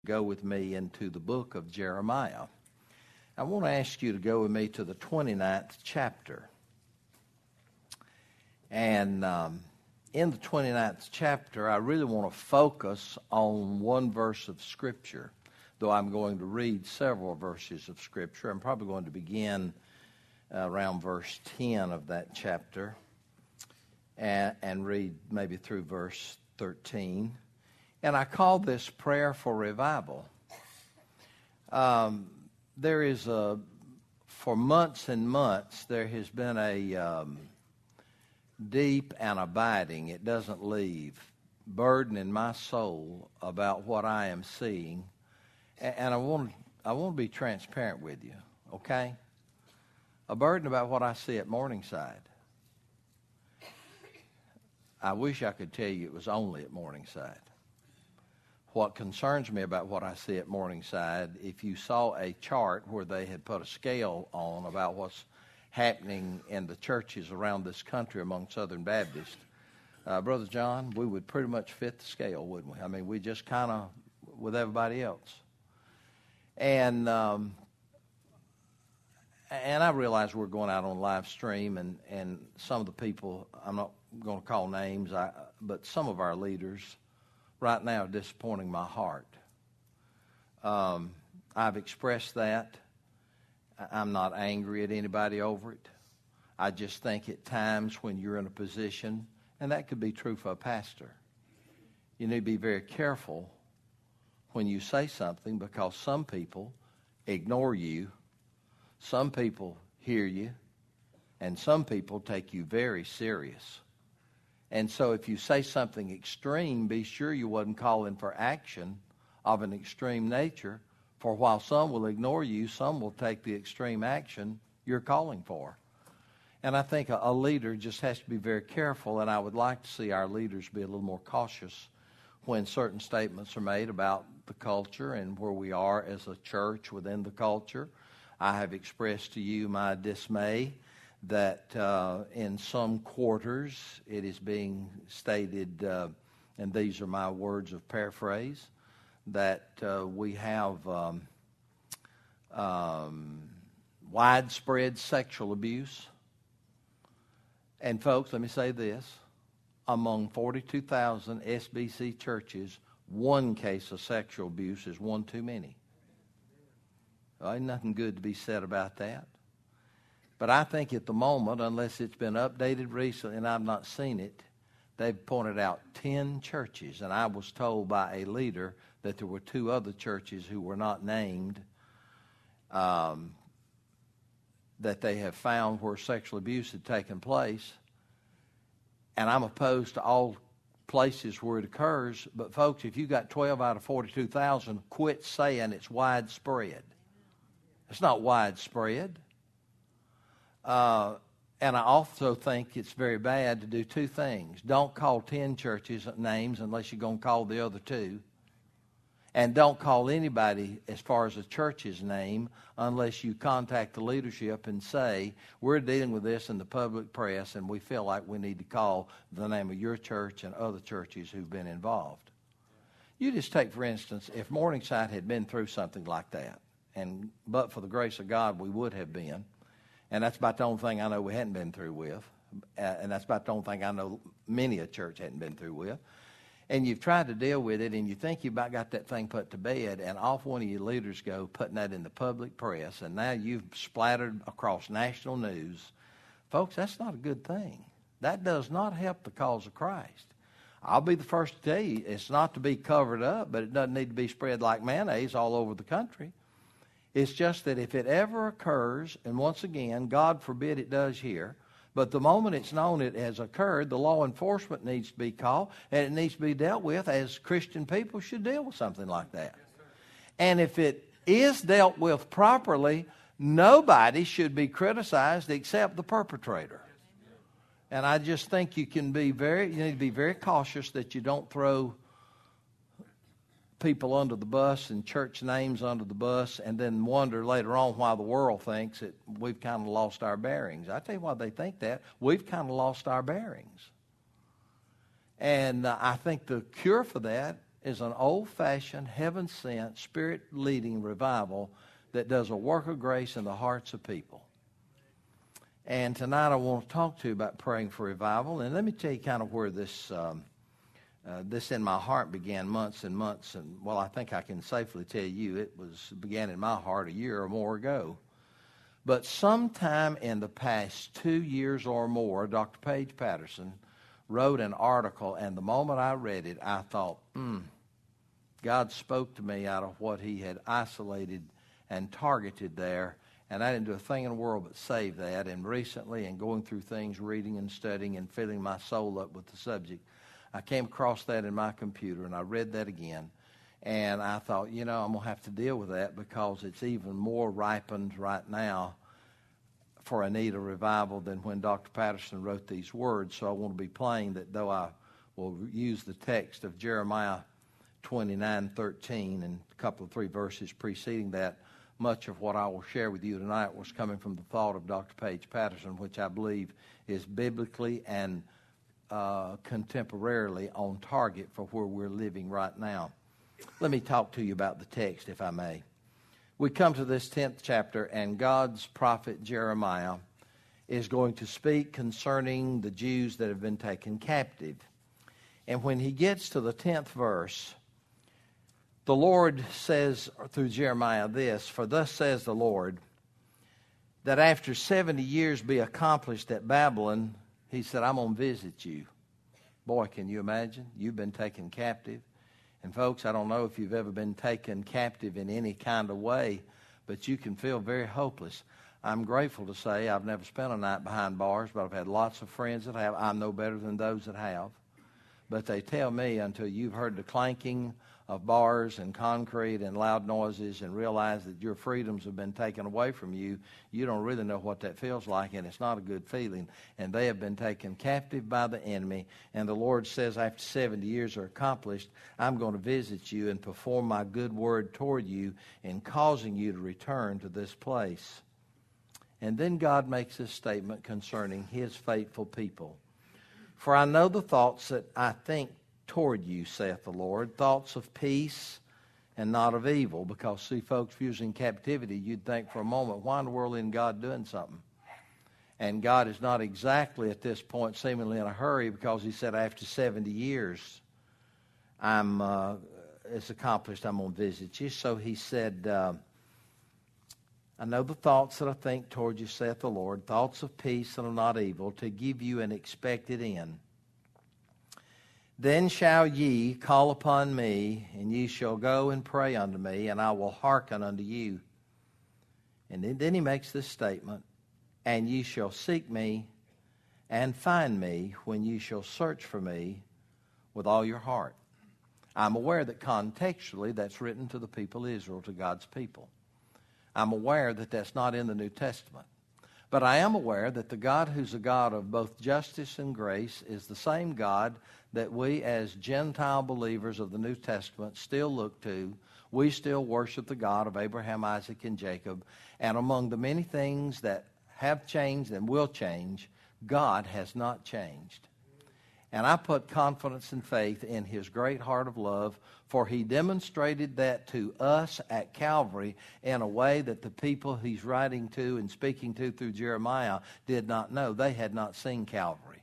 go with me into the book of Jeremiah. I want to ask you to go with me to the 29th chapter. And in the 29th chapter, I really want to focus on one verse of Scripture, though I'm going to read several verses of Scripture. I'm probably going to begin around verse 10 of that chapter and read maybe through verse 13. And I call this prayer for revival. There is for months and months, there has been a deep and abiding, it doesn't leave, burden in my soul about what I am seeing. And I want to be transparent with you, okay? A burden about what I see at Morningside. I wish I could tell you it was only at Morningside. What concerns me about what I see at Morningside, if you saw a chart where they had put a scale on about what's happening in the churches around this country among Southern Baptists, Brother John, we would pretty much fit the scale, wouldn't we? I mean, we just kind of with everybody else. And I realize we're going out on live stream, and some of the people, I'm not going to call names, but some of our leaders right now are disappointing my heart. I've expressed that. I'm not angry at anybody over it. I just think at times when you're in a position, and that could be true for a pastor, you need to be very careful when you say something, because some people ignore you, some people hear you, and some people take you very serious. And so if you say something extreme, be sure you wasn't calling for action of an extreme nature, for while some will ignore you, some will take the extreme action you're calling for. And I think a leader just has to be very careful, and I would like to see our leaders be a little more cautious when certain statements are made about the culture and where we are as a church within the culture. I have expressed to you my dismay that in some quarters it is being stated, and these are my words of paraphrase, that we have widespread sexual abuse. And folks, let me say this. Among 42,000 SBC churches, one case of sexual abuse is one too many. Well, ain't nothing good to be said about that. But I think at the moment, unless it's been updated recently and I've not seen it, they've pointed out 10 churches. And I was told by a leader that there were 2 other churches who were not named that they have found where sexual abuse had taken place. And I'm opposed to all places where it occurs. But folks, if you got 12 out of 42,000, quit saying it's widespread. It's not widespread. And I also think it's very bad to do 2 things. Don't call 10 churches names unless you're going to call the other 2. And don't call anybody as far as a church's name unless you contact the leadership and say, we're dealing with this in the public press and we feel like we need to call the name of your church and other churches who've been involved. You just take, for instance, if Morningside had been through something like that, but for the grace of God, we would have been. And that's about the only thing I know we hadn't been through with. And that's about the only thing I know many a church hadn't been through with. And you've tried to deal with it, and you think you about got that thing put to bed, and off one of your leaders go putting that in the public press, and now you've splattered across national news. Folks, that's not a good thing. That does not help the cause of Christ. I'll be the first to tell you, it's not to be covered up, but it doesn't need to be spread like mayonnaise all over the country. It's just that if it ever occurs, and once again, God forbid it does here, but the moment it's known it has occurred, the law enforcement needs to be called, and it needs to be dealt with as Christian people should deal with something like that. And if it is dealt with properly, nobody should be criticized except the perpetrator. And I just think you need to be very cautious that you don't throw people under the bus and church names under the bus and then wonder later on why the world thinks that we've kind of lost our bearings. I tell you why they think that. We've kind of lost our bearings. And I think the cure for that is an old-fashioned, heaven-sent, spirit-leading revival that does a work of grace in the hearts of people. And tonight I want to talk to you about praying for revival. And let me tell you kind of where this in my heart began months and months. And, well, I think I can safely tell you it began in my heart a year or more ago. But sometime in the past 2 years or more, Dr. Paige Patterson wrote an article, and the moment I read it, I thought, God spoke to me out of what he had isolated and targeted there, and I didn't do a thing in the world but save that. And recently, and going through things, reading and studying and filling my soul up with the subject, I came across that in my computer, and I read that again. And I thought, I'm going to have to deal with that because it's even more ripened right now for a need of revival than when Dr. Patterson wrote these words. So I want to be plain that though I will use the text of Jeremiah 29:13 and a couple of 3 verses preceding that, much of what I will share with you tonight was coming from the thought of Dr. Paige Patterson, which I believe is biblically and contemporarily on target for where we're living right now. Let me talk to you about the text, if I may. We come to this 10th chapter, and God's prophet Jeremiah is going to speak concerning the Jews that have been taken captive. And when he gets to the 10th verse, the Lord says through Jeremiah this, "For thus says the Lord, that after 70 years be accomplished at Babylon," he said, "I'm going to visit you." Boy, can you imagine? You've been taken captive. And folks, I don't know if you've ever been taken captive in any kind of way, but you can feel very hopeless. I'm grateful to say I've never spent a night behind bars, but I've had lots of friends that have. I'm no better than those that have. But they tell me until you've heard the clanking of bars and concrete and loud noises and realize that your freedoms have been taken away from you, you don't really know what that feels like, and it's not a good feeling. And they have been taken captive by the enemy, and the Lord says after 70 years are accomplished, I'm going to visit you and perform my good word toward you in causing you to return to this place. And then God makes this statement concerning his faithful people. "For I know the thoughts that I think toward you, saith the Lord, thoughts of peace and not of evil." Because, see, folks, if you was in captivity, you'd think for a moment, why in the world isn't God doing something? And God is not exactly at this point seemingly in a hurry, because he said after 70 years, it's accomplished, I'm going to visit you. So he said, "I know the thoughts that I think toward you, saith the Lord, thoughts of peace and of not evil, to give you an expected end. Then shall ye call upon me, and ye shall go and pray unto me, and I will hearken unto you." And then he makes this statement, "And ye shall seek me and find me when ye shall search for me with all your heart." I'm aware that contextually that's written to the people of Israel, to God's people. I'm aware that that's not in the New Testament. But I am aware that the God who's a God of both justice and grace is the same God that we as Gentile believers of the New Testament still look to. We still worship the God of Abraham, Isaac, and Jacob. And among the many things that have changed and will change, God has not changed. And I put confidence and faith in his great heart of love, for he demonstrated that to us at Calvary in a way that the people he's writing to and speaking to through Jeremiah did not know. They had not seen Calvary.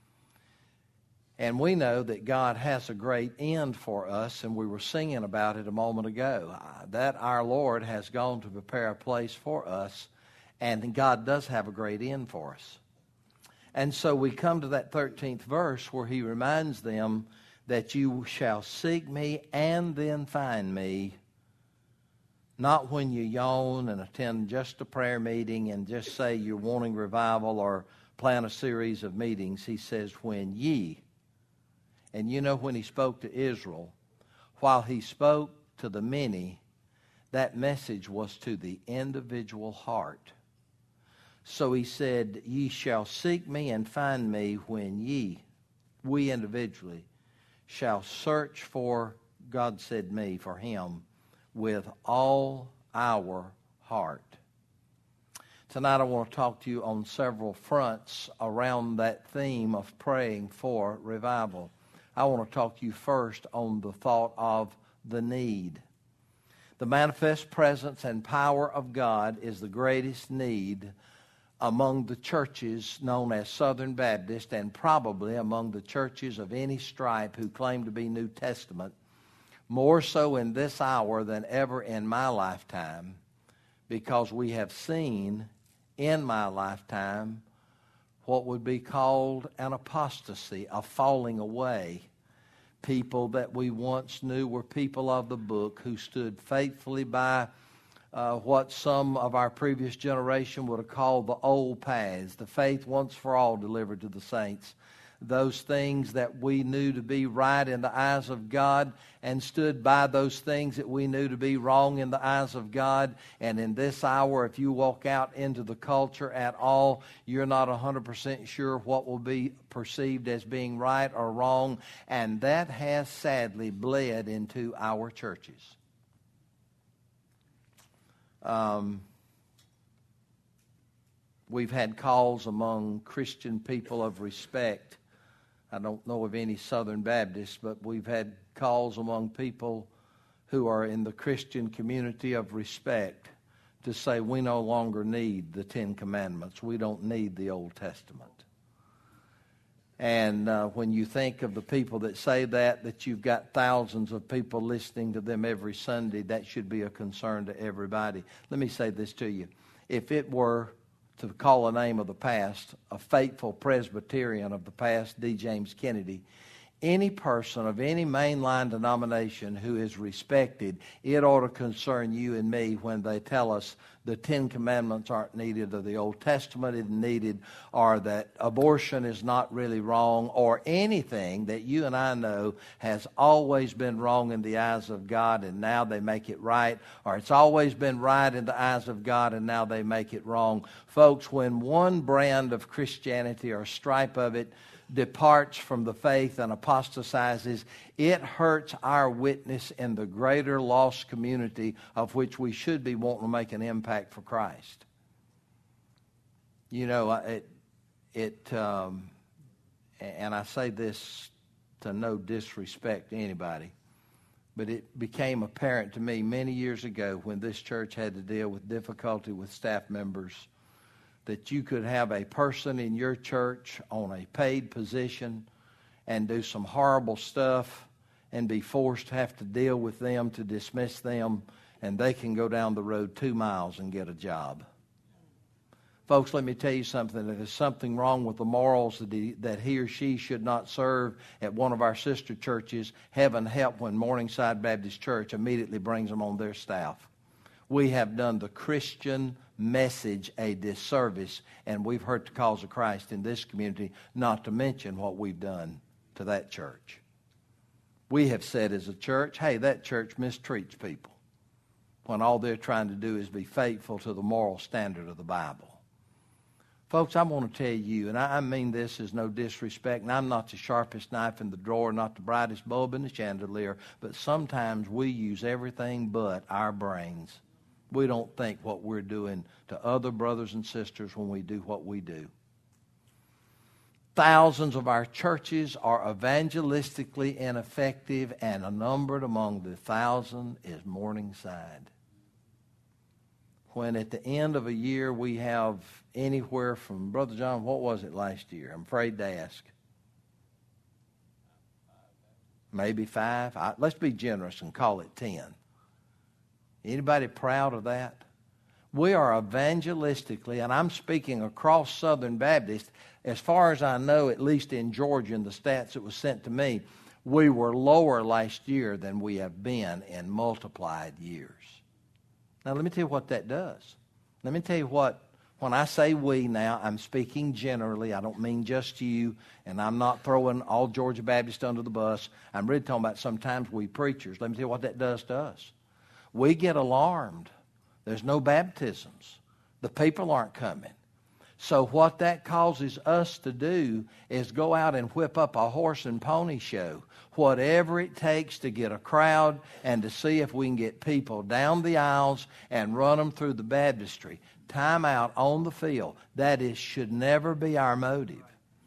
And we know that God has a great end for us, and we were singing about it a moment ago, that our Lord has gone to prepare a place for us, and God does have a great end for us. And so we come to that 13th verse where he reminds them that you shall seek me and then find me, not when you yawn and attend just a prayer meeting and just say you're wanting revival or plan a series of meetings. He says, when ye, and you know when he spoke to Israel, while he spoke to the many, that message was to the individual heart. So he said, ye shall seek me and find me when ye, we individually, shall search for, God said me, for him, with all our heart. Tonight I want to talk to you on several fronts around that theme of praying for revival. I want to talk to you first on the thought of the need. The manifest presence and power of God is the greatest need among the churches known as Southern Baptist, and probably among the churches of any stripe who claim to be New Testament, more so in this hour than ever in my lifetime, because we have seen in my lifetime what would be called an apostasy, a falling away. People that we once knew were people of the book who stood faithfully by what some of our previous generation would have called the old paths, the faith once for all delivered to the saints. Those things that we knew to be right in the eyes of God, and stood by those things that we knew to be wrong in the eyes of God. And in this hour, if you walk out into the culture at all, you're not 100% sure what will be perceived as being right or wrong. And that has sadly bled into our churches. We've had calls among Christian people of respect. I don't know of any Southern Baptists, but we've had calls among people who are in the Christian community of respect to say we no longer need the Ten Commandments. We don't need the Old Testament. And when you think of the people that say that you've got thousands of people listening to them every Sunday, that should be a concern to everybody. Let me say this to you. If it were, to call a name of the past, a faithful Presbyterian of the past, D. James Kennedy, any person of any mainline denomination who is respected, it ought to concern you and me when they tell us the Ten Commandments aren't needed, or the Old Testament isn't needed, or that abortion is not really wrong, or anything that you and I know has always been wrong in the eyes of God and now they make it right, or it's always been right in the eyes of God and now they make it wrong. Folks, when one brand of Christianity or stripe of it departs from the faith and apostatizes, it hurts our witness in the greater lost community of which we should be wanting to make an impact for Christ. You know, and I say this to no disrespect to anybody, but it became apparent to me many years ago when this church had to deal with difficulty with staff members, that you could have a person in your church on a paid position and do some horrible stuff and be forced to have to deal with them to dismiss them, and they can go down the road 2 miles and get a job. Folks, let me tell you something. If there's something wrong with the morals that he or she should not serve at one of our sister churches, heaven help when Morningside Baptist Church immediately brings them on their staff. We have done the Christian message a disservice, and we've hurt the cause of Christ in this community, not to mention what we've done to that church. We have said as a church, hey, that church mistreats people, when all they're trying to do is be faithful to the moral standard of the Bible. Folks, I want to tell you, and I mean this as no disrespect, and I'm not the sharpest knife in the drawer, not the brightest bulb in the chandelier, but sometimes we use everything but our brains. We don't think what we're doing to other brothers and sisters when we do what we do. Thousands of our churches are evangelistically ineffective, and numbered among the 1,000 is Morningside. When at the end of a year we have anywhere from, Brother John, what was it last year? I'm afraid to ask. Maybe 5. Let's be generous and call it 10. Anybody proud of that? We are evangelistically, and I'm speaking across Southern Baptist, as far as I know, at least in Georgia, in the stats that was sent to me, we were lower last year than we have been in multiplied years. Now, let me tell you what that does. Let me tell you what, when I say we now, I'm speaking generally. I don't mean just you, and I'm not throwing all Georgia Baptists under the bus. I'm really talking about sometimes we preachers. Let me tell you what that does to us. We get alarmed. There's no baptisms. The people aren't coming. So what that causes us to do is go out and whip up a horse and pony show, whatever it takes to get a crowd and to see if we can get people down the aisles and run them through the baptistry. Time out on the field. That should never be our motive.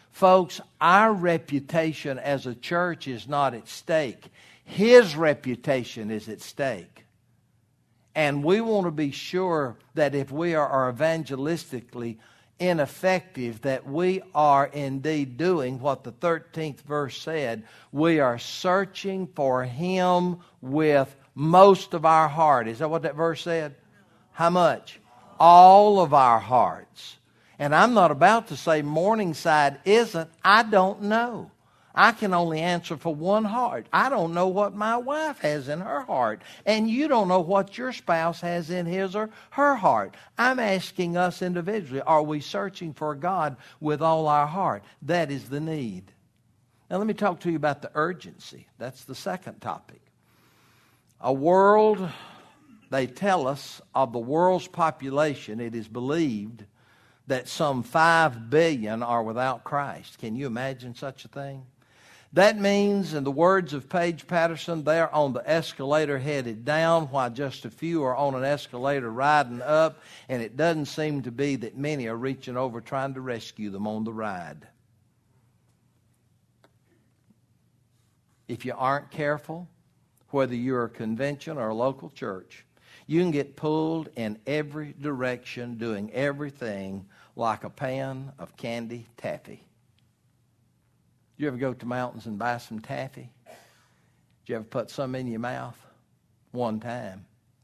Folks, our reputation as a church is not at stake. His reputation is at stake. And we want to be sure that if we are evangelistically ineffective, that we are indeed doing what the 13th verse said. We are searching for Him with most of our heart. Is that what that verse said? How much? All of our hearts. And I'm not about to say Morningside isn't. I don't know. I can only answer for one heart. I don't know what my wife has in her heart. And you don't know what your spouse has in his or her heart. I'm asking us individually, are we searching for God with all our heart? That is the need. Now let me talk to you about the urgency. That's the second topic. A world, they tell us, of the world's population, it is believed that some 5 billion are without Christ. Can you imagine such a thing? That means, in the words of Paige Patterson, they're on the escalator headed down while just a few are on an escalator riding up, and it doesn't seem to be that many are reaching over trying to rescue them on the ride. If you aren't careful, whether you're a convention or a local church, you can get pulled in every direction doing everything like a pan of candy taffy. You ever go to mountains and buy some taffy? Did you ever put some in your mouth? One time.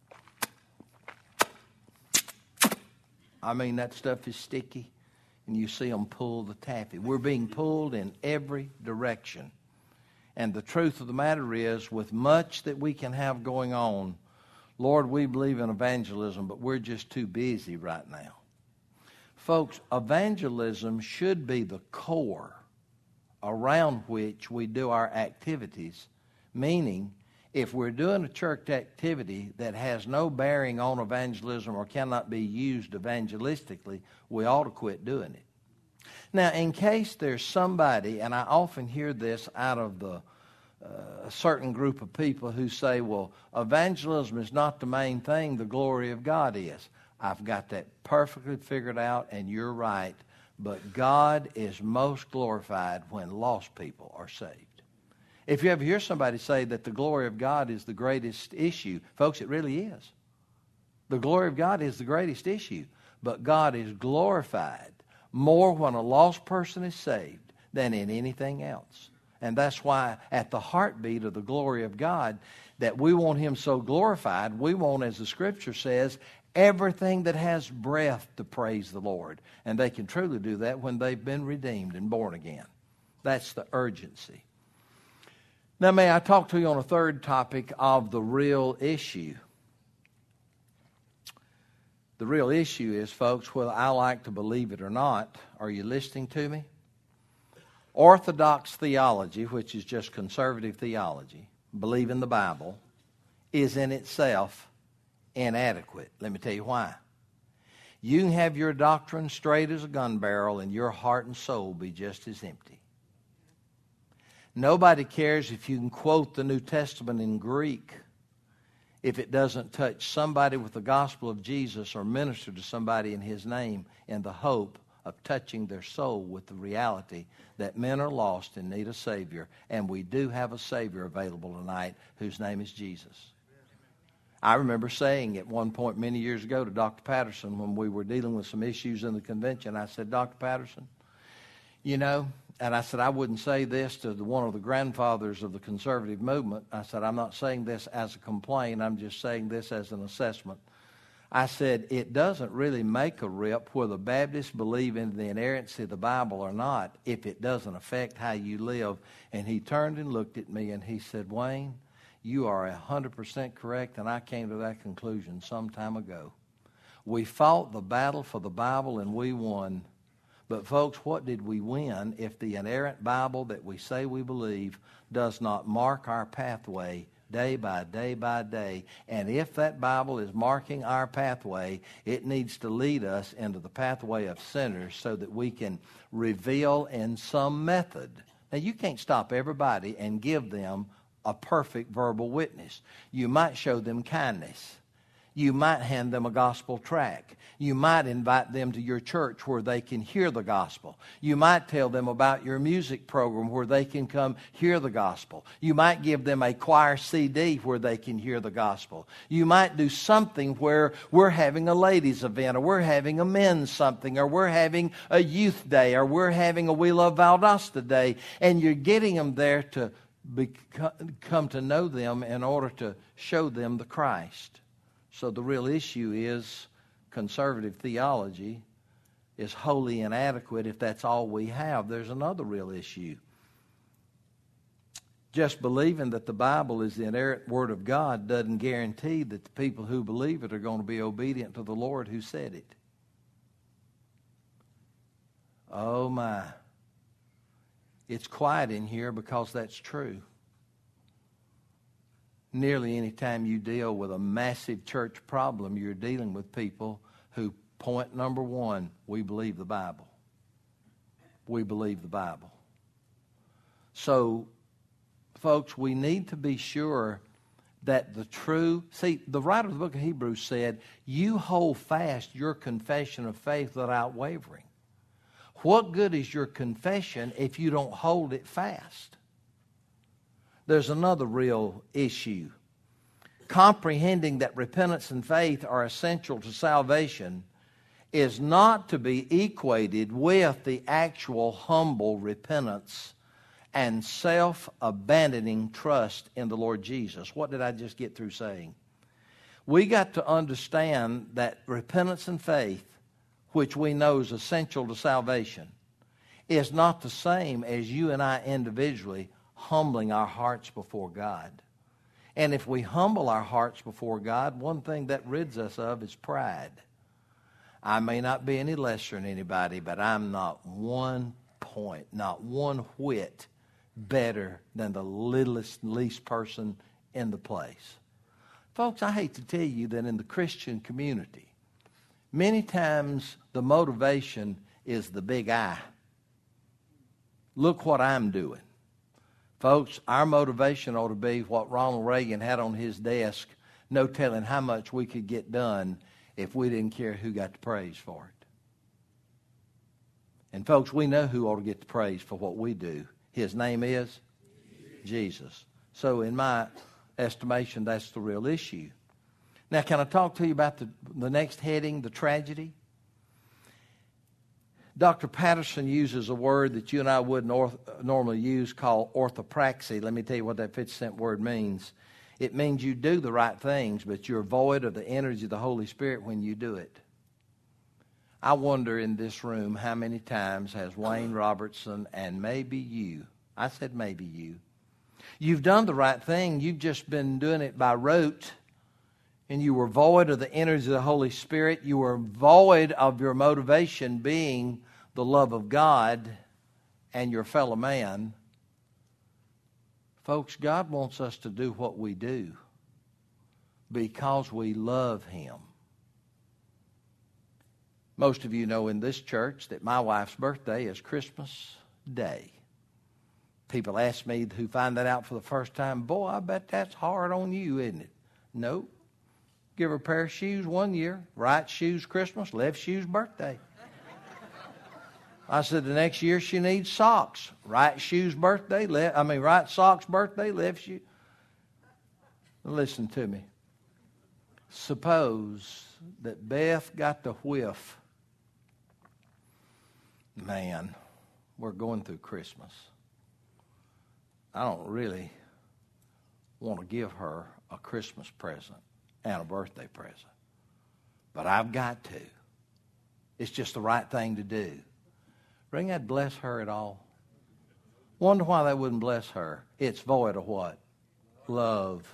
I mean, that stuff is sticky, and you see them pull the taffy. We're being pulled in every direction. And the truth of the matter is, with much that we can have going on, Lord, we believe in evangelism, but we're just too busy right now. Folks, evangelism should be the core around which we do our activities, meaning if we're doing a church activity that has no bearing on evangelism or cannot be used evangelistically, we ought to quit doing it. Now, in case there's somebody, and I often hear this out of a certain group of people who say, well, evangelism is not the main thing, the glory of God is. I've got that perfectly figured out, and you're right. But God is most glorified when lost people are saved. If you ever hear somebody say that the glory of God is the greatest issue, folks, it really is. The glory of God is the greatest issue. But God is glorified more when a lost person is saved than in anything else. And that's why at the heartbeat of the glory of God, that we want Him so glorified, we want, as the Scripture says, everything that has breath to praise the Lord. And they can truly do that when they've been redeemed and born again. That's the urgency. Now, may I talk to you on a third topic of the real issue? The real issue is, folks, whether I like to believe it or not, are you listening to me? Orthodox theology, which is just conservative theology, believe in the Bible, is in itself inadequate. Let me tell you why. You can have your doctrine straight as a gun barrel and your heart and soul be just as empty. Nobody cares if you can quote the New Testament in Greek if it doesn't touch somebody with the gospel of Jesus or minister to somebody in His name in the hope of touching their soul with the reality that men are lost and need a Savior, and we do have a Savior available tonight whose name is Jesus. I remember saying at one point many years ago to Dr. Patterson when we were dealing with some issues in the convention, I said, Dr. Patterson, you know, and I said, I wouldn't say this to one of the grandfathers of the conservative movement. I said, I'm not saying this as a complaint. I'm just saying this as an assessment. I said, it doesn't really make a rip whether Baptists believe in the inerrancy of the Bible or not if it doesn't affect how you live. And he turned and looked at me and he said, Wayne, you are 100% correct, and I came to that conclusion some time ago. We fought the battle for the Bible and we won. But folks, what did we win if the inerrant Bible that we say we believe does not mark our pathway day by day by day? And if that Bible is marking our pathway, it needs to lead us into the pathway of sinners so that we can reveal in some method. Now, you can't stop everybody and give them a perfect verbal witness. You might show them kindness. You might hand them a gospel tract. You might invite them to your church where they can hear the gospel. You might tell them about your music program where they can come hear the gospel. You might give them a choir CD where they can hear the gospel. You might do something where we're having a ladies' event, or we're having a men's something, or we're having a youth day, or we're having a We Love Valdosta day, and you're getting them there to come to know them in order to show them the Christ. So the real issue is conservative theology is wholly inadequate if that's all we have. There's another real issue. Just believing that the Bible is the inerrant Word of God doesn't guarantee that the people who believe it are going to be obedient to the Lord who said it. Oh my. It's quiet in here because that's true. Nearly any time you deal with a massive church problem, you're dealing with people who, point number one, we believe the Bible. We believe the Bible. So, folks, we need to be sure that the writer of the book of Hebrews said, you hold fast your confession of faith without wavering. What good is your confession if you don't hold it fast? There's another real issue. Comprehending that repentance and faith are essential to salvation is not to be equated with the actual humble repentance and self-abandoning trust in the Lord Jesus. What did I just get through saying? We got to understand that repentance and faith, which we know is essential to salvation, is not the same as you and I individually humbling our hearts before God. And if we humble our hearts before God, one thing that rids us of is pride. I may not be any lesser than anybody, but I'm not one whit better than the least person in the place. Folks, I hate to tell you that in the Christian community, many times the motivation is the big I. Look what I'm doing. Folks, our motivation ought to be what Ronald Reagan had on his desk, no telling how much we could get done if we didn't care who got the praise for it. And folks, we know who ought to get the praise for what we do. His name is Jesus. So in my estimation, that's the real issue. Now, can I talk to you about the next heading, the tragedy? Dr. Patterson uses a word that you and I wouldn't normally use called orthopraxy. Let me tell you what that 50-cent word means. It means you do the right things, but you're void of the energy of the Holy Spirit when you do it. I wonder in this room how many times has Wayne Robertson and maybe you, I said maybe you've done the right thing, you've just been doing it by rote, and you were void of the energy of the Holy Spirit. You were void of your motivation being the love of God and your fellow man. Folks, God wants us to do what we do because we love Him. Most of you know in this church that my wife's birthday is Christmas Day. People ask me who find that out for the first time, boy, I bet that's hard on you, isn't it? Nope. Give her a pair of shoes one year, right shoes Christmas, left shoes birthday. I said the next year she needs socks, right shoes birthday, right socks birthday, left shoes. Listen to me. Suppose that Beth got the whiff. Man, we're going through Christmas. I don't really want to give her a Christmas present and a birthday present. But I've got to. It's just the right thing to do. Bring that bless her at all? Wonder why that wouldn't bless her. It's void of what? Love.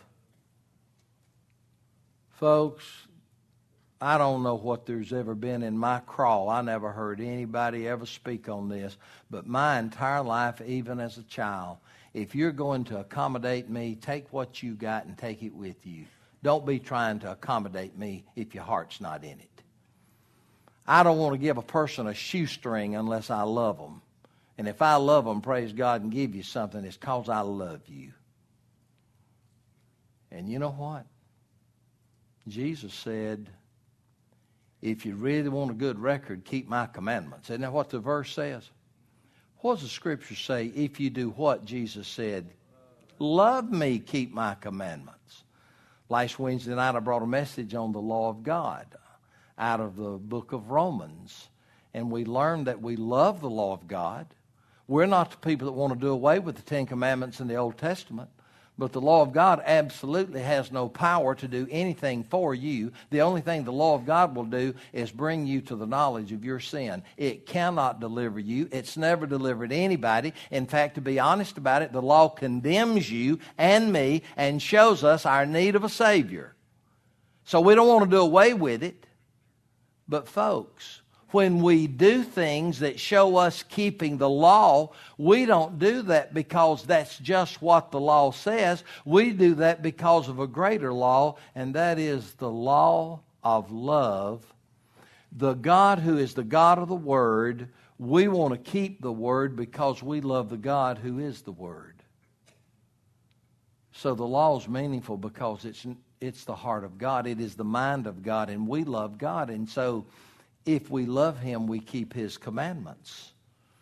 Folks, I don't know what there's ever been in my crawl. I never heard anybody ever speak on this. But my entire life, even as a child, if you're going to accommodate me, take what you got and take it with you. Don't be trying to accommodate me if your heart's not in it. I don't want to give a person a shoestring unless I love them. And if I love them, praise God, and give you something, it's because I love you. And you know what? Jesus said, if you really want a good record, keep my commandments. Isn't that what the verse says? What does the Scripture say? If you do what Jesus said? Love me, keep my commandments. Last Wednesday night I brought a message on the law of God out of the book of Romans. And we learned that we love the law of God. We're not the people that want to do away with the Ten Commandments in the Old Testament. But the law of God absolutely has no power to do anything for you. The only thing the law of God will do is bring you to the knowledge of your sin. It cannot deliver you. It's never delivered anybody. In fact, to be honest about it, the law condemns you and me and shows us our need of a Savior. So we don't want to do away with it. But folks, when we do things that show us keeping the law, we don't do that because that's just what the law says. We do that because of a greater law, and that is the law of love. The God who is the God of the Word, we want to keep the Word because we love the God who is the Word. So the law is meaningful because it's the heart of God. It is the mind of God, and we love God. And so if we love Him, we keep His commandments.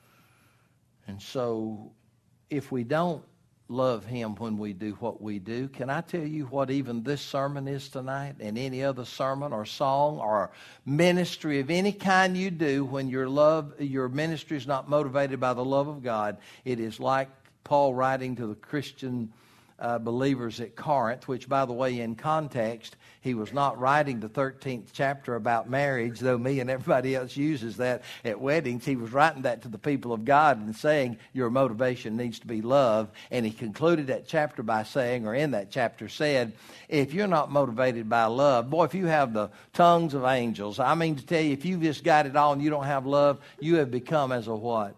And so if we don't love Him when we do what we do, can I tell you what even this sermon is tonight, and any other sermon or song or ministry of any kind you do when your ministry is not motivated by the love of God? It is like Paul writing to the Christian believers at Corinth, which, by the way, in context, he was not writing the 13th chapter about marriage, though me and everybody else uses that at weddings. He was writing that to the people of God and saying your motivation needs to be love. And he concluded that chapter by saying, or in that chapter said, if you're not motivated by love, boy, if you have the tongues of angels, I mean to tell you, if you've just got it all and you don't have love, you have become as a what?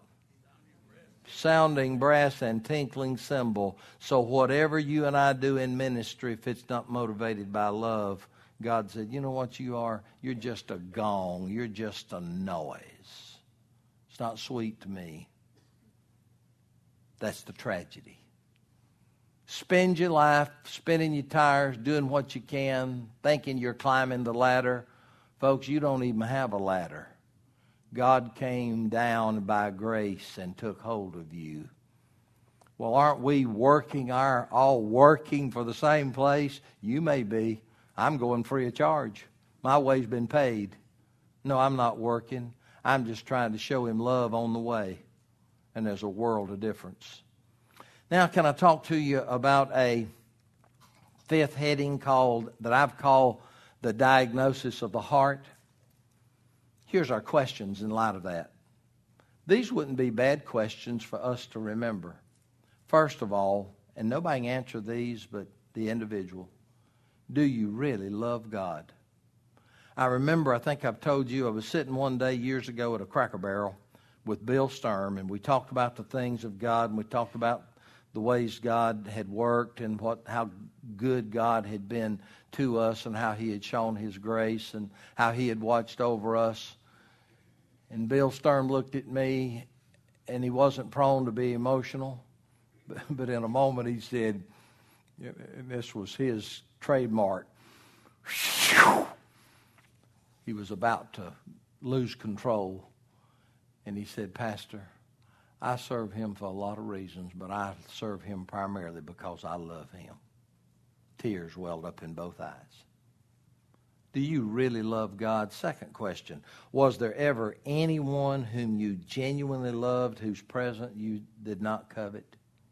Sounding brass and tinkling cymbal. So whatever you and I do in ministry, if it's not motivated by love, God said, you know what you are? You're just a gong. You're just a noise. It's not sweet to me. That's the tragedy. Spend your life spinning your tires, doing what you can, thinking you're climbing the ladder. Folks, you don't even have a ladder. God came down by grace and took hold of you. Well, aren't we all working for the same place? You may be. I'm going free of charge. My way's been paid. No, I'm not working. I'm just trying to show Him love on the way. And there's a world of difference. Now, can I talk to you about a fifth heading that I've called the diagnosis of the heart? Here's our questions in light of that. These wouldn't be bad questions for us to remember. First of all, and nobody can answer these but the individual, do you really love God? I remember, I think I've told you, I was sitting one day years ago at a Cracker Barrel with Bill Sturm, and we talked about the things of God, and we talked about the ways God had worked and how good God had been to us and how He had shown His grace and how He had watched over us. And Bill Sturm looked at me, and he wasn't prone to be emotional, but in a moment he said, and this was his trademark, he was about to lose control, and he said, Pastor, I serve Him for a lot of reasons, but I serve Him primarily because I love Him. Tears welled up in both eyes. Do you really love God? Second question, was there ever anyone whom you genuinely loved whose presence you did not covet?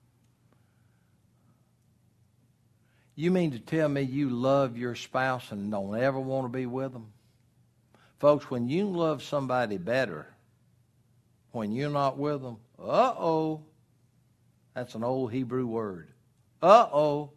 You mean to tell me you love your spouse and don't ever want to be with them? Folks, when you love somebody better, when you're not with them, uh-oh, that's an old Hebrew word. Uh-oh.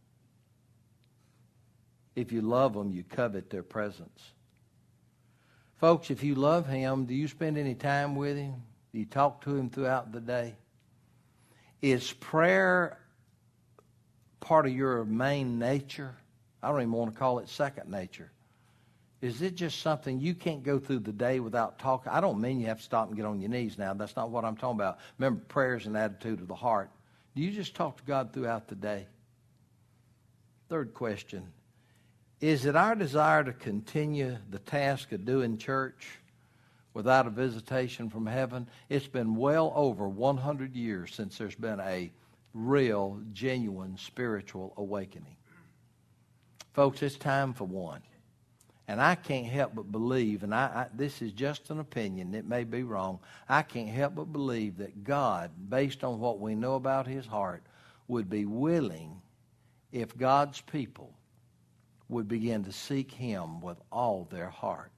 If you love them, you covet their presence. Folks, if you love Him, do you spend any time with Him? Do you talk to Him throughout the day? Is prayer part of your main nature? I don't even want to call it second nature. Is it just something you can't go through the day without talking? I don't mean you have to stop and get on your knees now. That's not what I'm talking about. Remember, prayer is an attitude of the heart. Do you just talk to God throughout the day? Third question. Is it our desire to continue the task of doing church without a visitation from heaven? It's been well over 100 years since there's been a real, genuine spiritual awakening. Folks, it's time for one. And I can't help but believe, and this is just an opinion, it may be wrong, I can't help but believe that God, based on what we know about his heart, would be willing if God's people would begin to seek him with all their heart.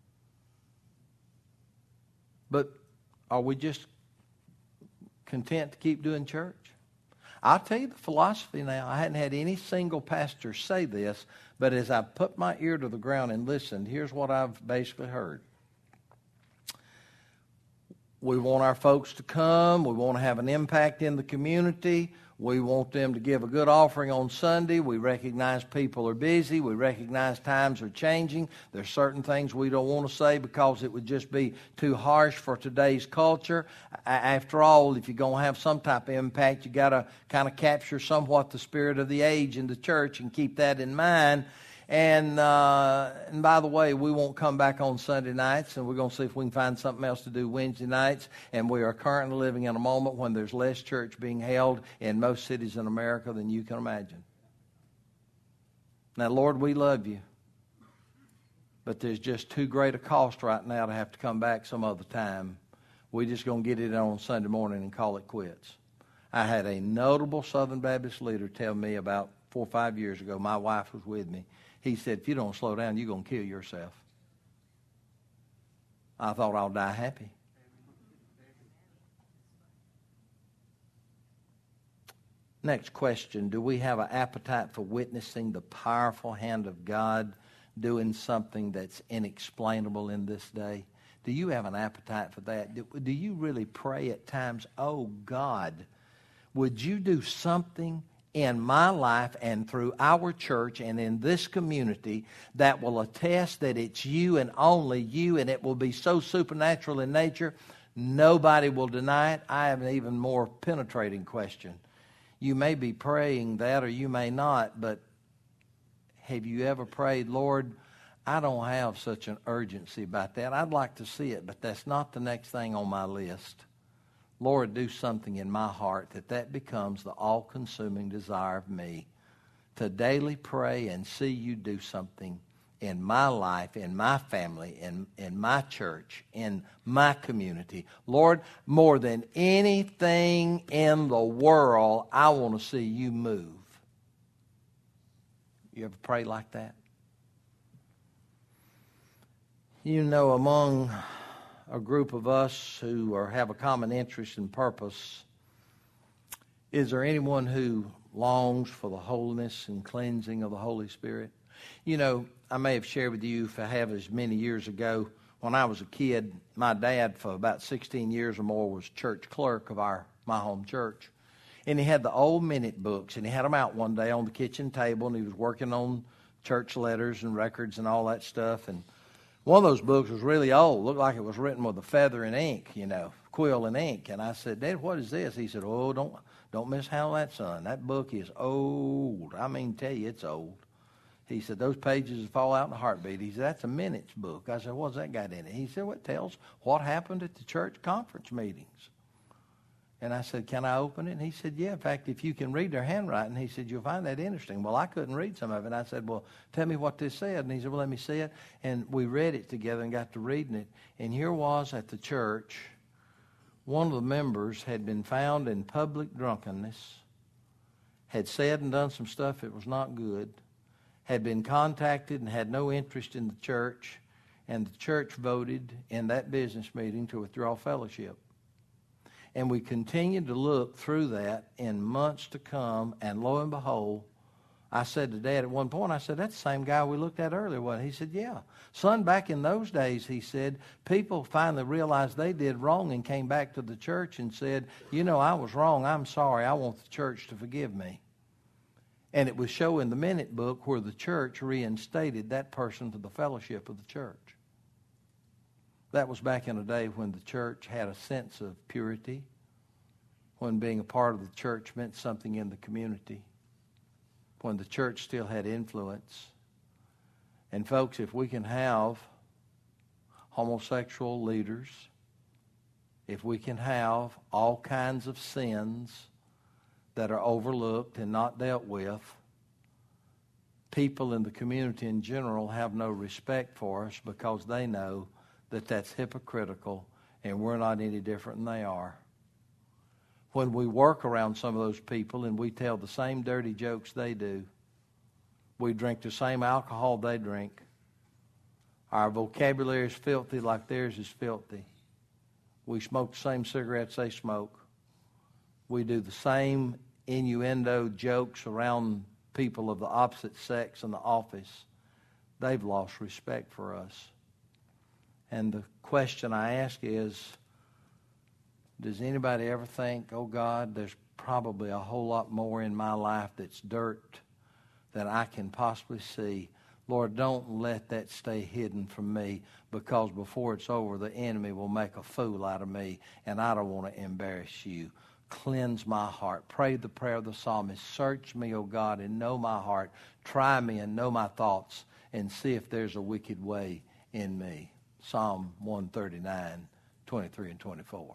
But are we just content to keep doing church? I'll tell you the philosophy now. I hadn't had any single pastor say this, but as I put my ear to the ground and listened, here's what I've basically heard. We want our folks to come. We want to have an impact in the community. We want them to give a good offering on Sunday. We recognize people are busy. We recognize times are changing. There's certain things we don't want to say because it would just be too harsh for today's culture. After all, if you're going to have some type of impact, you got to kind of capture somewhat the spirit of the age in the church and keep that in mind. And by the way, we won't come back on Sunday nights, and we're going to see if we can find something else to do Wednesday nights. And we are currently living in a moment when there's less church being held in most cities in America than you can imagine. Now, Lord, we love you, but there's just too great a cost right now to have to come back some other time. We're just going to get it on Sunday morning and call it quits. I had a notable Southern Baptist leader tell me about 4 or 5 years ago, my wife was with me. He said, if you don't slow down, you're going to kill yourself. I thought I'll die happy. Next question. Do we have an appetite for witnessing the powerful hand of God doing something that's inexplainable in this day? Do you have an appetite for that? Do you really pray at times, oh God, would you do something in my life and through our church and in this community that will attest that it's you and only you, and it will be so supernatural in nature, nobody will deny it? I have an even more penetrating question. You may be praying that or you may not, but have you ever prayed, Lord, I don't have such an urgency about that. I'd like to see it, but that's not the next thing on my list. Lord, do something in my heart that becomes the all-consuming desire of me to daily pray and see you do something in my life, in my family, in my church, in my community. Lord, more than anything in the world, I want to see you move. You ever pray like that? You know, among a group of us who have a common interest and purpose, is there anyone who longs for the holiness and cleansing of the Holy Spirit? You know, I may have shared with you, if I have, as many years ago, when I was a kid, my dad for about 16 years or more was church clerk of my home church. And he had the old minute books, and he had them out one day on the kitchen table, and he was working on church letters and records and all that stuff. And one of those books was really old, looked like it was written with a feather and ink, quill and ink. And I said, Dad, what is this? He said, oh, don't mishandle that, son. That book is old. I mean, tell you, it's old. He said, those pages will fall out in a heartbeat. He said, that's a minutes book. I said, what's that got in it? He said, well, it tells what happened at the church conference meetings. And I said, can I open it? And he said, yeah, in fact, if you can read their handwriting, he said, you'll find that interesting. Well, I couldn't read some of it. And I said, well, tell me what this said. And he said, well, let me see it. And we read it together and got to reading it. And here was at the church, one of the members had been found in public drunkenness, had said and done some stuff that was not good, had been contacted and had no interest in the church, and the church voted in that business meeting to withdraw fellowship. And we continued to look through that in months to come, and lo and behold, I said to Dad at one point, I said, that's the same guy we looked at earlier, wasn't he? He said, yeah. Son, back in those days, he said, people finally realized they did wrong and came back to the church and said, I was wrong, I'm sorry, I want the church to forgive me. And it was shown in the minute book where the church reinstated that person to the fellowship of the church. That was back in a day when the church had a sense of purity, when being a part of the church meant something in the community, when the church still had influence. And folks, if we can have homosexual leaders, if we can have all kinds of sins that are overlooked and not dealt with, people in the community in general have no respect for us because they know that that's hypocritical and we're not any different than they are. When we work around some of those people and we tell the same dirty jokes they do, we drink the same alcohol they drink, our vocabulary is filthy like theirs is filthy. We smoke the same cigarettes they smoke. We do the same innuendo jokes around people of the opposite sex in the office. They've lost respect for us. And the question I ask is, does anybody ever think, oh God, there's probably a whole lot more in my life that's dirt than I can possibly see. Lord, don't let that stay hidden from me, because before it's over, the enemy will make a fool out of me, and I don't want to embarrass you. Cleanse my heart. Pray the prayer of the psalmist. Search me, O God, and know my heart. Try me and know my thoughts, and see if there's a wicked way in me. Psalm 139, 23 and 24.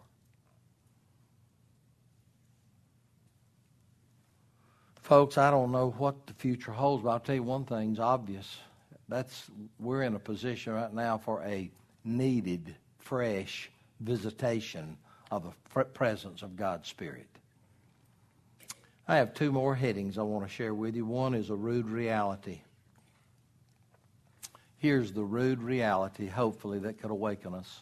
Folks, I don't know what the future holds, but I'll tell you one thing's obvious. We're in a position right now for a needed, fresh visitation of the presence of God's Spirit. I have two more headings I want to share with you. One is a rude reality. Here's the rude reality, hopefully, that could awaken us.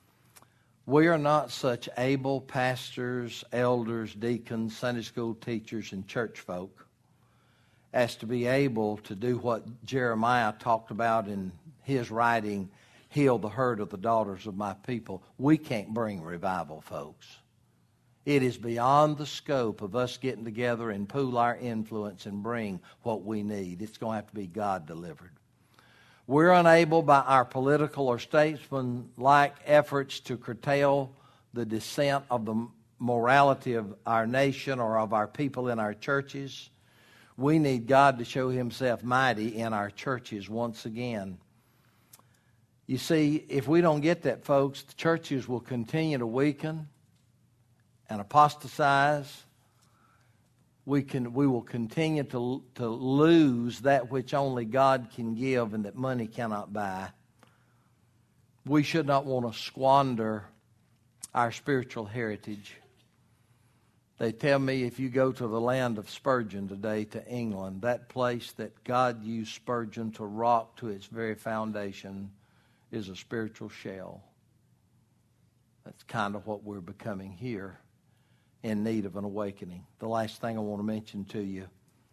We are not such able pastors, elders, deacons, Sunday school teachers, and church folk as to be able to do what Jeremiah talked about in his writing, heal the hurt of the daughters of my people. We can't bring revival, folks. It is beyond the scope of us getting together and pool our influence and bring what we need. It's going to have to be God-delivered. We're unable by our political or statesman-like efforts to curtail the descent of the morality of our nation or of our people in our churches. We need God to show himself mighty in our churches once again. You see, if we don't get that, folks, the churches will continue to weaken and apostatize. We will continue to lose that which only God can give and that money cannot buy. We should not want to squander our spiritual heritage. They tell me if you go to the land of Spurgeon today, to England, that place that God used Spurgeon to rock to its very foundation is a spiritual shell. That's kind of what we're becoming here, in need of an awakening. The last thing I want to mention to you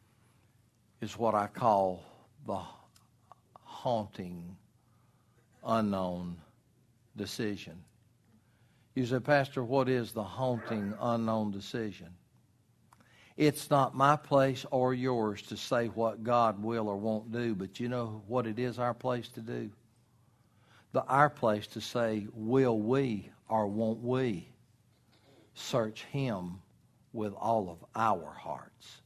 is what I call the haunting, unknown decision. You say, Pastor, what is the haunting, unknown decision? It's not my place or yours to say what God will or won't do, but you know what it is our place to do? Our place to say, will we or won't we search him with all of our hearts?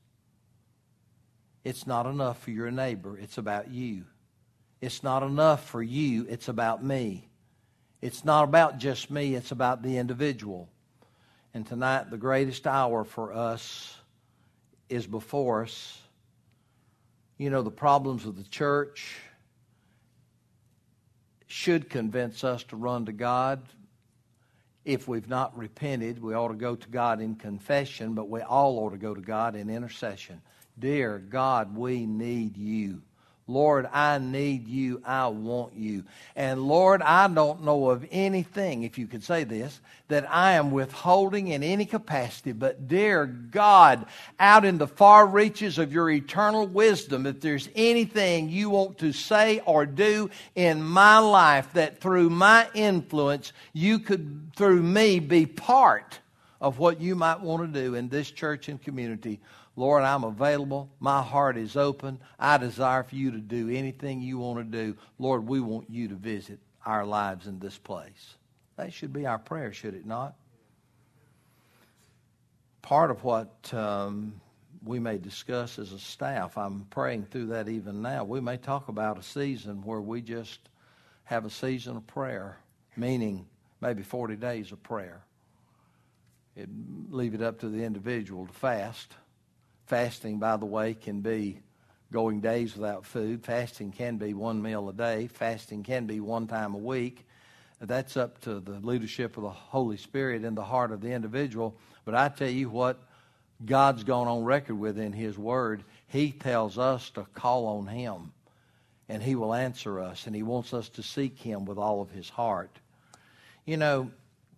It's not enough for your neighbor. It's about you. It's not enough for you. It's about me. It's not about just me. It's about the individual. And tonight, the greatest hour for us is before us. You know, the problems of the church should convince us to run to God. If we've not repented, we ought to go to God in confession, but we all ought to go to God in intercession. Dear God, we need you. Lord, I need you. I want you. And Lord, I don't know of anything, if you could say this, that I am withholding in any capacity. But dear God, out in the far reaches of your eternal wisdom, if there's anything you want to say or do in my life that through my influence, you could, through me, be part of what you might want to do in this church and community, Lord, I'm available. My heart is open. I desire for you to do anything you want to do. Lord, we want you to visit our lives in this place. That should be our prayer, should it not? Part of what we may discuss as a staff. I'm praying through that even now. We may talk about a season where we just have a season of prayer, meaning maybe 40 days of prayer. Leave it up to the individual to fast. Fasting, by the way, can be going days without food. Fasting can be one meal a day. Fasting can be one time a week. That's up to the leadership of the Holy Spirit in the heart of the individual. But I tell you what, God's gone on record with in His Word. He tells us to call on Him, and He will answer us, and He wants us to seek Him with all of His heart. You know,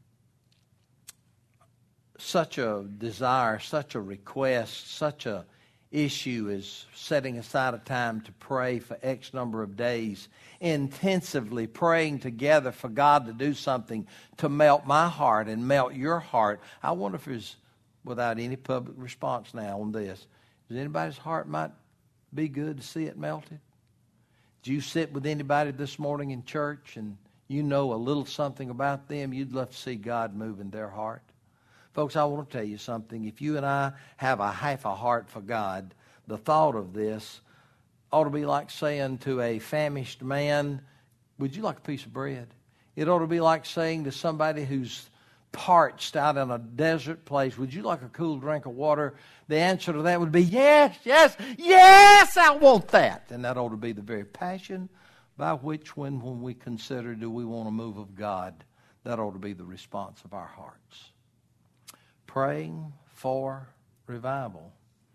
such a desire, such a request, such a issue is setting aside a time to pray for X number of days, intensively praying together for God to do something to melt my heart and melt your heart. I wonder if there's, without any public response now on this, does anybody's heart might be good to see it melted? Did you sit with anybody this morning in church and you know a little something about them? You'd love to see God move in their heart. Folks, I want to tell you something. If you and I have a half a heart for God, the thought of this ought to be like saying to a famished man, would you like a piece of bread? It ought to be like saying to somebody who's parched out in a desert place, would you like a cool drink of water? The answer to that would be yes, yes, yes, I want that. And that ought to be the very passion by which when we consider, do we want a move of God, that ought to be the response of our hearts. Praying for revival.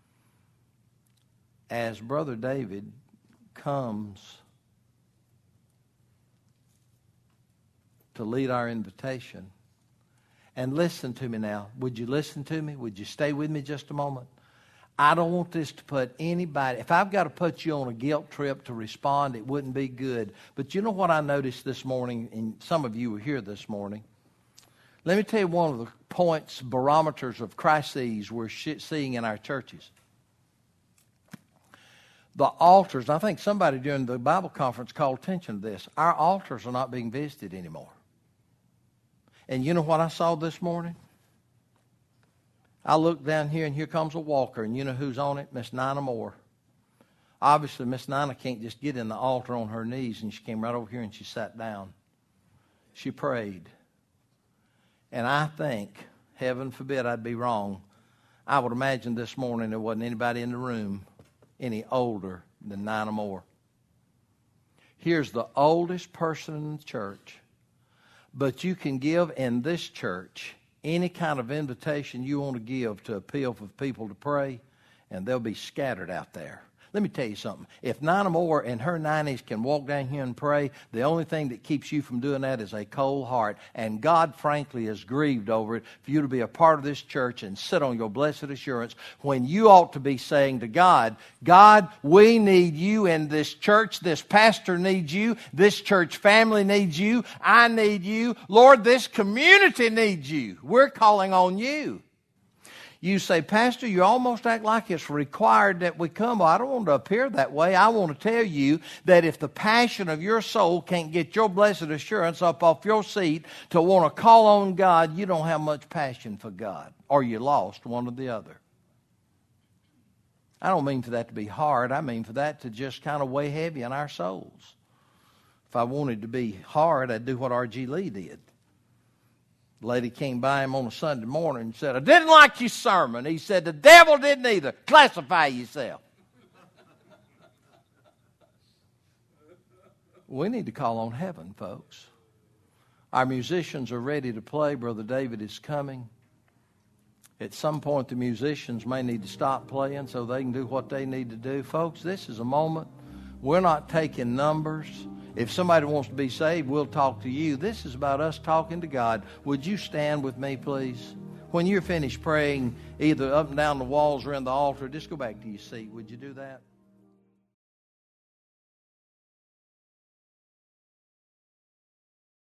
As Brother David comes to lead our invitation, and listen to me now. Would you listen to me? Would you stay with me just a moment? I don't want this to put anybody, if I've got to put you on a guilt trip to respond, it wouldn't be good. But you know what I noticed this morning, and some of you were here this morning. Let me tell you one of the points, barometers of crises we're seeing in our churches. The altars, and I think somebody during the Bible conference called attention to this. Our altars are not being visited anymore. And you know what I saw this morning? I looked down here, and here comes a walker, and you know who's on it? Miss Nina Moore. Obviously, Miss Nina can't just get in the altar on her knees, and she came right over here and she sat down. She prayed. And I think, heaven forbid I'd be wrong, I would imagine this morning there wasn't anybody in the room any older than Nina Moore. Here's the oldest person in the church, but you can give in this church any kind of invitation you want to give to appeal for people to pray, and they'll be scattered out there. Let me tell you something. If Nina Moore in her 90s can walk down here and pray, the only thing that keeps you from doing that is a cold heart. And God, frankly, is grieved over it for you to be a part of this church and sit on your blessed assurance when you ought to be saying to God, God, we need you in this church. This pastor needs you. This church family needs you. I need you. Lord, this community needs you. We're calling on you. You say, Pastor, you almost act like it's required that we come. Well, I don't want to appear that way. I want to tell you that if the passion of your soul can't get your blessed assurance up off your seat to want to call on God, you don't have much passion for God, or you lost one or the other. I don't mean for that to be hard. I mean for that to just kind of weigh heavy on our souls. If I wanted to be hard, I'd do what R.G. Lee did. The lady came by him on a Sunday morning and said, I didn't like your sermon. He said, the devil didn't either. Classify yourself. We need to call on heaven, folks. Our musicians are ready to play. Brother David is coming. At some point, the musicians may need to stop playing so they can do what they need to do. Folks, this is a moment. We're not taking numbers. If somebody wants to be saved, we'll talk to you. This is about us talking to God. Would you stand with me, please? When you're finished praying, either up and down the walls or in the altar, just go back to your seat. Would you do that?